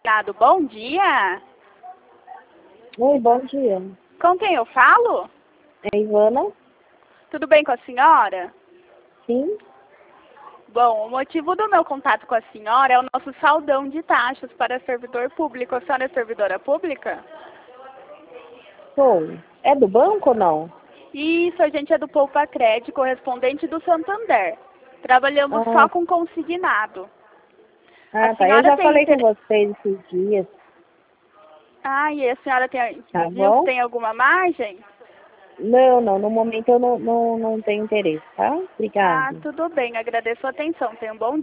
Bom dia. Oi, bom dia. Com quem eu falo? É Ivana? Tudo bem com a senhora? Sim? Bom, o motivo do meu contato com a senhora é o nosso saldão de taxas para servidor público. A senhora é servidora pública? Sou. É do banco ou não? Isso, a gente é do Poupa Crédito, correspondente do Santander. Trabalhamos Ah, só com consignado. A tá. Eu senhora já tem falei com interesse... vocês esses dias, Ah, e a senhora tem... tá viu se bom? tem alguma margem? Não, no momento eu não tenho interesse, tá? Ah, Obrigada. tudo bem. Agradeço a atenção. Tenha um bom dia.